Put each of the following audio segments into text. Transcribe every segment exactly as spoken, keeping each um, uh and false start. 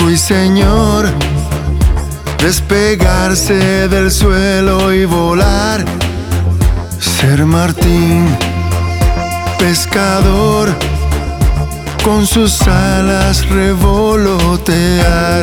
ruiseñor, despegarse del suelo y volar. Ser Martín, pescador, con sus alas revolotear.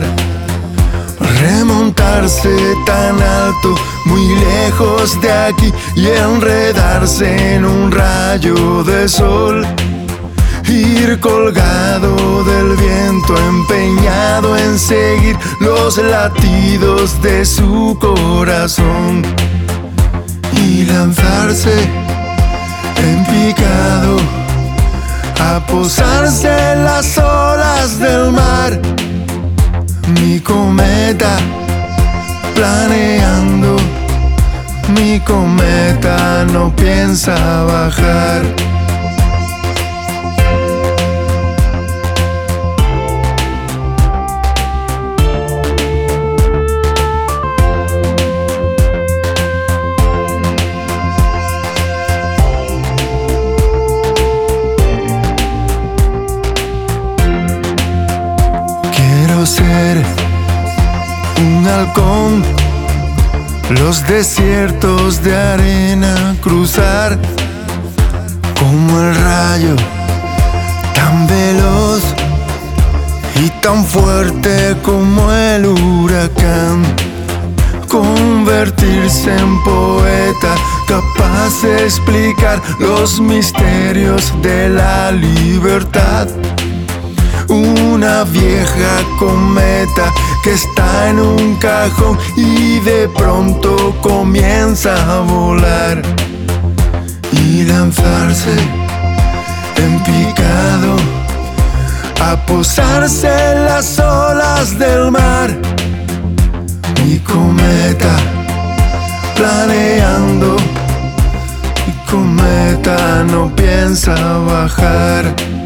Remontarse tan alto, muy lejos de aquí, y enredarse en un rayo de sol. Ir colgado del viento, empeñado en seguir los latidos de su corazón. Y lanzarse en picado a posarse en las olas del mar. Mi cometa planeando, mi cometa no piensa bajar. Ser un halcón, los desiertos de arena cruzar, como el rayo, tan veloz y tan fuerte como el huracán. Convertirse en poeta, capaz de explicar los misterios de la libertad. Una vieja cometa que está en un cajón y de pronto comienza a volar. Y lanzarse en picado a posarse en las olas del mar. Mi cometa planeando, mi cometa no piensa bajar.